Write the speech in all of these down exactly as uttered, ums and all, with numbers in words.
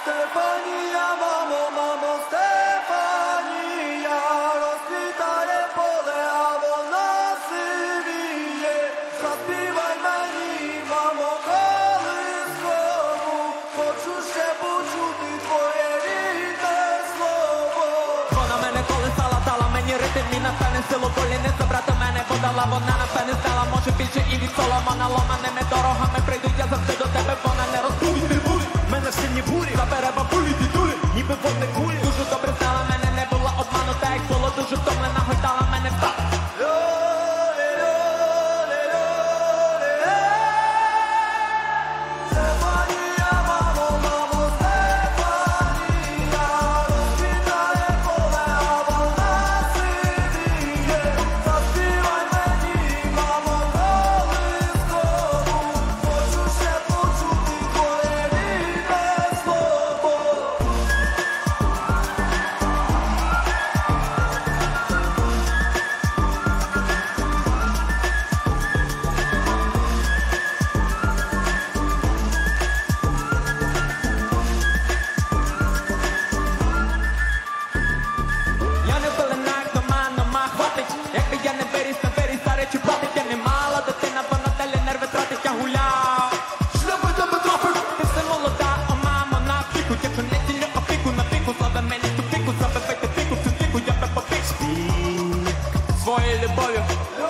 Стефанія, мамо, мамо, Стефанія, розквітає поле, а вона сивіє. Заспівай мені, мамо, колискову, хочу ще почути твоє рідне слово. Вона мене колисала, дала мені ритм і напевне силу болі не забрати мене подала. Вона напевне стала, може більше і від Соломона. Ломаними дорогами прийду я завжди до тебе, вона не розбудить, не буде. Мене сильні бурі, забере бабулі, дідулі, ніби водне кулі. Дуже добре знала мене, не була обманута, як було дуже втомлена, гойдала мене в так. Стефанія, мамо, мамо, Стефанія, розквітає поле, а вона сивіє. Заспівай мені, мамо, колискову, хочу ще почути твоє рідне слово. Я не в пеленах, дома, дома, хватить. Якби я не виріс, на виріс, за речі платить. Я не мала дитина, вона далі нерви тратить, я гуляв. Шлюби тебе трафив. Ти все молода, о мамо, на піку. Якщо не цілю опіку, на піку, слава мені ту піку. Забивайте піку, цю піку, я би попік. Спік своєю любов'ю.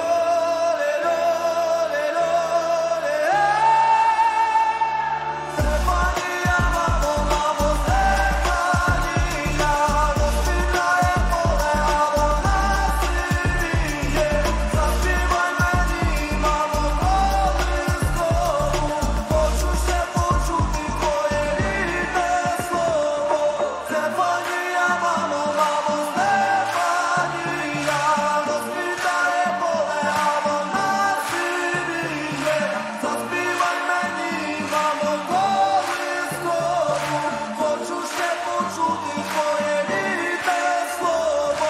Стефанія, мамо, мамо, Стефанія, розквітає поле, а вона сивіє. Заспівай мені, мамо, колискову, хочу ще почути твоє рідне слово. Стефанія, мамо, мамо, Стефанія, розквітає поле, а вона сивіє. Заспівай мені, мамо, колискову, хочу ще почути твоє рідне слово.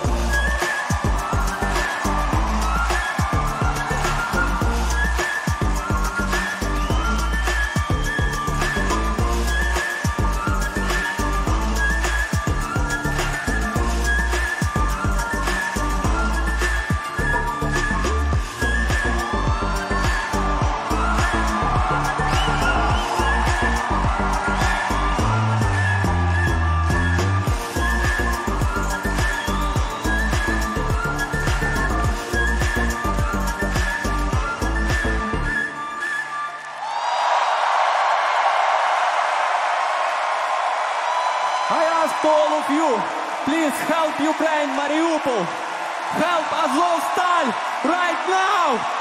I ask all of you, please help Ukraine, Mariupol. Help Azovstal right now.